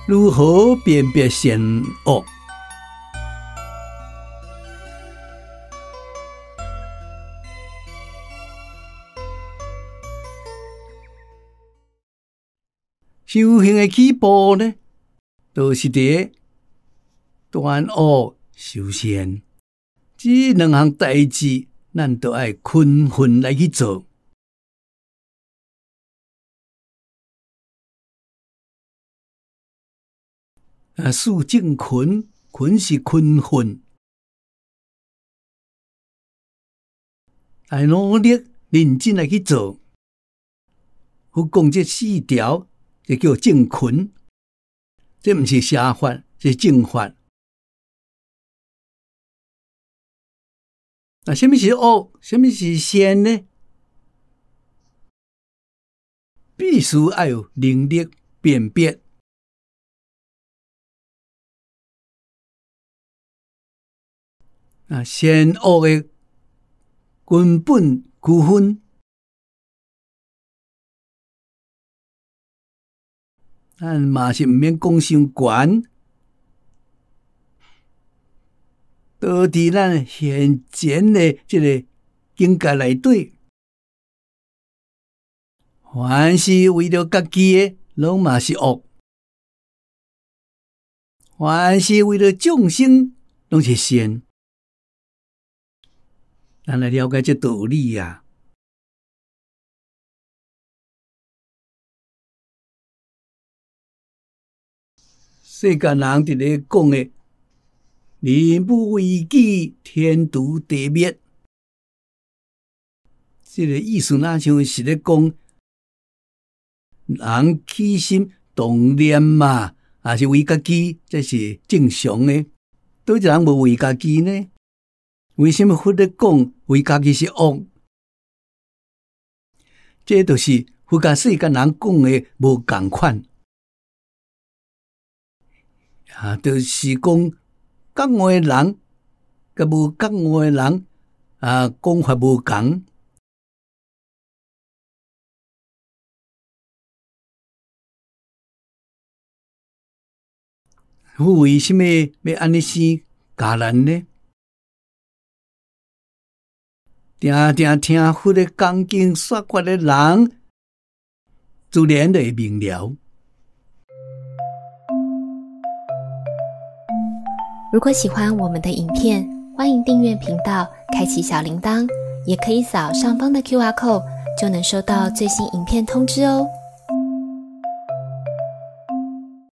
如何辨别善恶？修行的起步呢，就是伫断恶修善，这两项代志，咱都要勤奋来去做。事正勤，勤是勤奋，来努力认真来去做。佛讲这4条。这叫正勤，这不是邪法，这是正法。那什么是恶，什么是善呢？必须要有能力辨别。善恶的根本区分。咱嘛是毋免讲伤悬，都伫咱现前的这个境界内底，凡是为了家己的，拢嘛是恶；凡是为了众生，拢是善。咱来了解这道理啊！世间人伫咧讲的“人不为己，天誅地灭”，这个意思哪像是咧讲人起心动念嘛，也是为家己，这是正常的。倒一人无为家己呢？为什么佛咧讲为家己是恶？这就是佛甲世间人讲的无共款。就是讲讲话的人，甲无讲话的人，讲法无同。为什么要安尼生教咱呢？定定听佛的讲经说法的人，自然就会明了。 如果喜欢我们的影片，欢迎订阅频道，开启小铃铛，也可以扫上方的 QR code，就能收到最新影片通知哦。